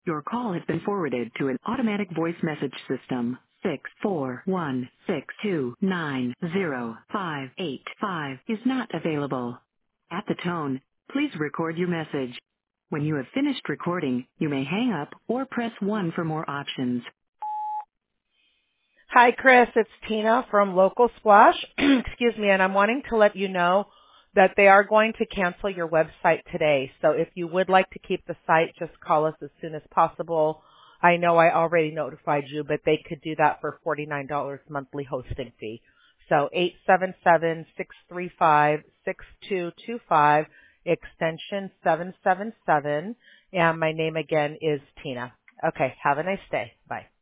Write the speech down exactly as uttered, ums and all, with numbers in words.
Your call has been forwarded to an automatic voice message system. Six four one six two nine zero five eight five is not available. At the tone, please record your message. When you have finished recording, you may hang up or press one for more options. Hi, Chris. It's Tina from Local Splash. Excuse me, and I'm wanting to let you know that they are going to cancel your website today. So if you would like to keep the site, just call us as soon as possible. I know I already notified you, but they could do that for forty-nine dollars monthly hosting fee. So eight seven seven, six three five, six two two five, extension seven seven seven, and my name again is Tina. Okay, have a nice day. Bye.